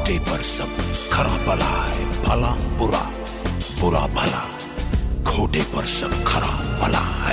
खोटे पर सब खरा भला है, भला बुरा, बुरा भला, खोटे पर सब खरा भला है।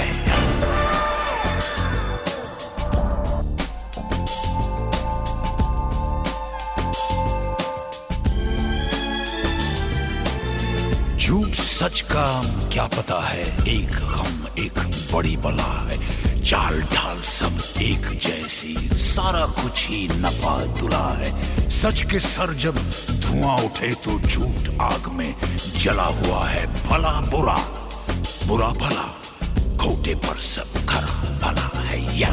झूठ सच का क्या पता है, एक गम एक बड़ी बला है, चाल ढाल सब एक जैसी, सारा कुछ ही नपा तुला है। सच के सर जब धुआं उठे तो झूठ आग में जला हुआ है, भला बुरा, बुरा भला, खोटे पर सब खरा भला है। या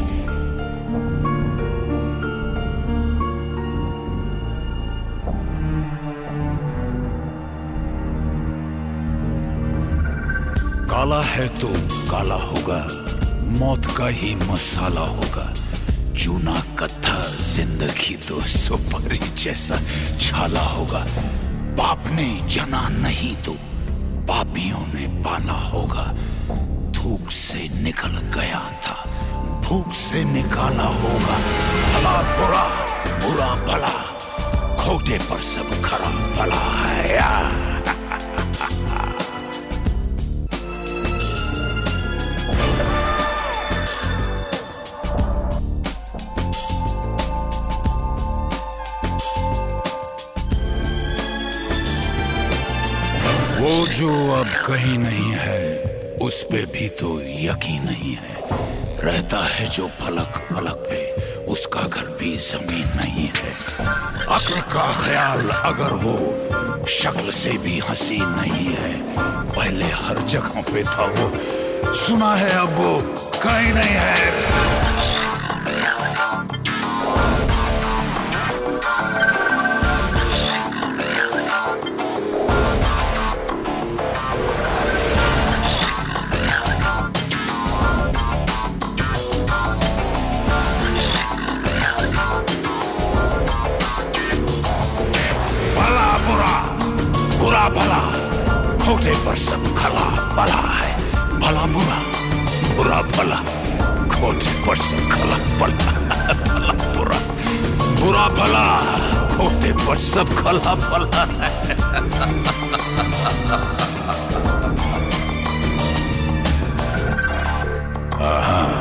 काला है तो काला होगा, मौत का ही मसाला होगा, चूना कत्था जिंदगी तो सुपारी जैसा छाला होगा। बाप ने जना नहीं तो पापियों ने पाला होगा, धूप से निकल गया था भूख से निकाला होगा, भला बुरा, बुरा भला, खोटे पर सब खरा भला है। वो जो अब कहीं नहीं है उस पे भी तो यकीन नहीं है, रहता है जो फलक फलक पे उसका घर भी जमीन नहीं है। अक्ल का ख्याल अगर वो शक्ल से भी हसीन नहीं है, पहले हर जगह पे था वो, सुना है अब वो कहीं नहीं है। भला खोटे पर सब खरा भला है, भला बुरा, बुरा भला, खोटे पर सब खरा भला, भला बुरा, बुरा भला, खोटे पर सब खरा भला है।